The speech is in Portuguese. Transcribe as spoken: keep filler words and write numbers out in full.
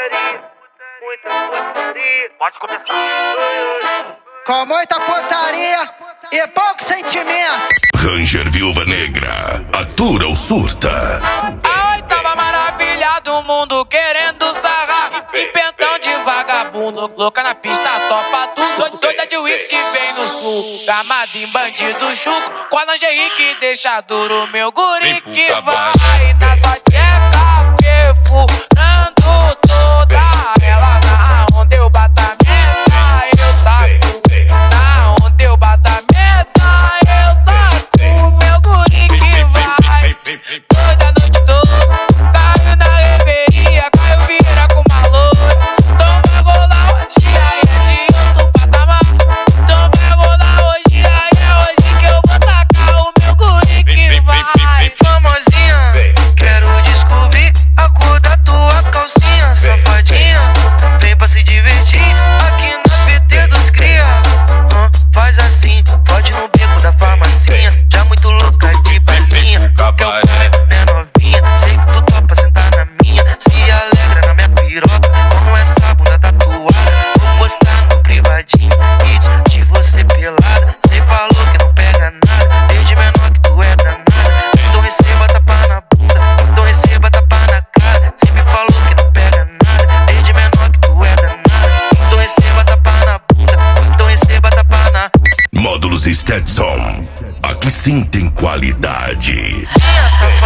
putaria, muita putaria. Pode começar. Com muita putaria e pouco sentimento. Ranger Viúva Negra, atura ou surta? A oitava maravilha do mundo querendo sarrar. Impentão de vagabundo, louca na pista, topa tudo. Doida de uísque vem no sul, gamada em bandido chuco. Com a lingerie que deixa duro, meu guri que vai na sua tcheca, perfurando toda ela. Na onde eu bato a meta, eu taco. Na onde eu bato a meta, eu taco. Meu guri que vai toda noite toda. Caiu na reveria, caiu vira com uma loura. Então vai rolar hoje, aí é de outro patamar. Então vai rolar hoje, aí é hoje que eu vou tacar o meu guri que vai. Famosinha, quero descobrir a cor da tua calcinha. Safadinha, vem pra se divertir aqui na P T dos cria. Hum, faz assim, pode no beco da farmacinha. Já muito louca de balinha, que eu pego, né novinha. Sei que tu topa sentar na minha, se alegra na minha piroca com essa bunda tatuada. Vou postar no privadinho vídeos de você pelada. Cê falou que não pega nada, desde menor que tu é danada. Então receba tapa na bunda, então receba tapa na cara. Cê me falou que não pega nada, desde menor que tu é danada. Então receba tapa na bunda, então receba tapa na... Módulos Stetson, aqui sim tem qualidade. Sim, essa